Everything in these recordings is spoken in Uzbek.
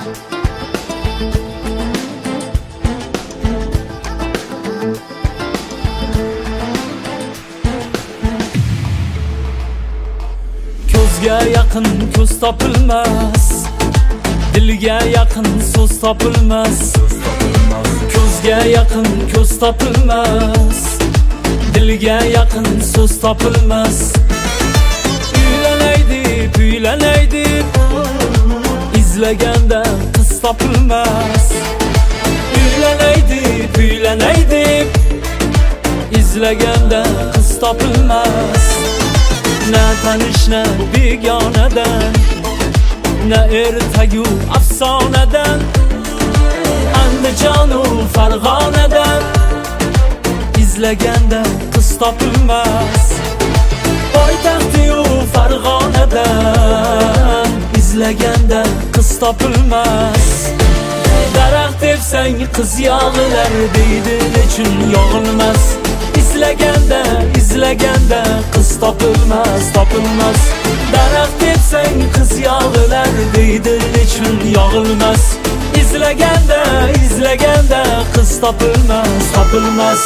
Ko'zga yaqin ko'z topilmas, dilga yaqin so'z topilmas. Ko'zga yaqin ko'z topilmas, dilga yaqin so'z topilmas. Uylanay deb izlaganda qiz topilmas. Uylanay deb izlaganda qiz topilmas. Na tanishna begonadan, na ertagu afsonadan, Andijonu Farg'onadan izlaganda qiz topilmas. Poytaxtyu Farg'onadan izlaganda qiz topilmas. Daraxt tepsang qiz yog'ilar deydi, nechun yog'ilmas? izlaganda qiz topilmas. Daraxt tepsang qiz yog'ilar deydi, nechun yog'ilmas? izlaganda qiz topilmas.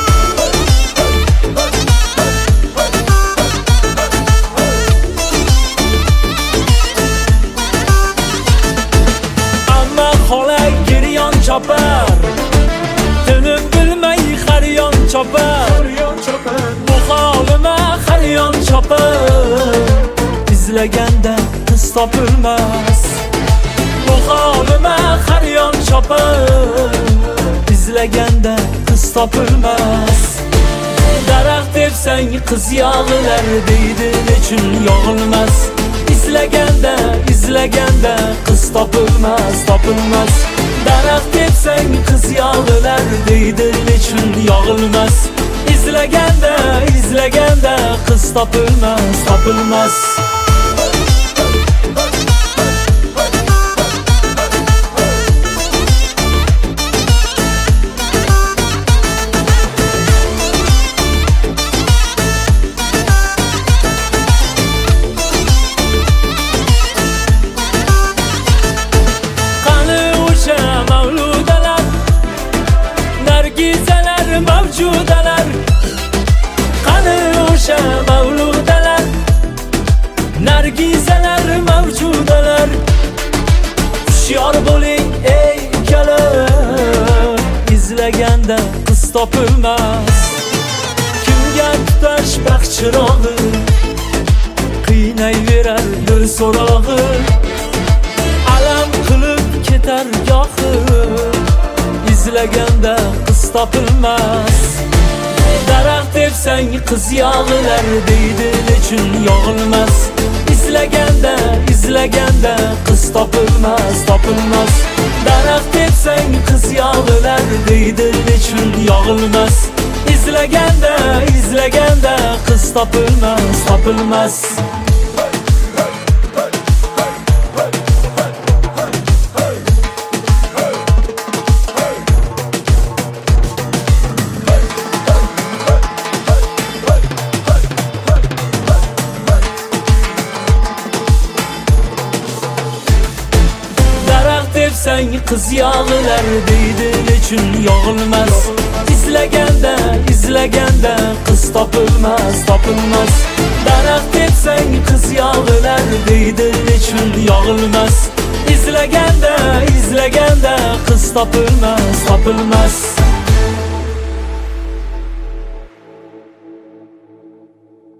Amma xola giryon chopar, tinim bilmay har yon chopar. Bu holima har yon chopar, izlaganda qiz topilmas. Bu holima har yon chopar, izlaganda qiz topilmas. Daraxt tepsang qiz yog'ilar deydi, nechun yog'ilmas? izlaganda qiz topilmas. Daraxt tepsang qiz yog'ilar deydi, nechun yog'ilmas? izlaganda qiz topilmas. Mavjudalar, qani o'sha mavludalar, nargizalar mavjudalar. Hushyor bo'ling ey ukalar, izlaganda qiz topilmas. Kimga tutash baxt chirog'i, qiynayverar dil so'rog'i, alam qilib ketar gohi, izlaganda qiz topilmas. Daraxt tepsang qiz yog'ilar deydi, nechun yog'ilmas? izlaganda qiz topilmas. Daraxt tepsang qiz yog'ilar deydi, nechun yog'ilmas? izlaganda qiz topilmas. Tepsang qiz yog'ilar deydi, nechun yog'ilmas? izlaganda qiz topilmas. Daraxt tepsang qiz yog'ilar deydi, nechun yog'ilmas? izlaganda qiz topilmas.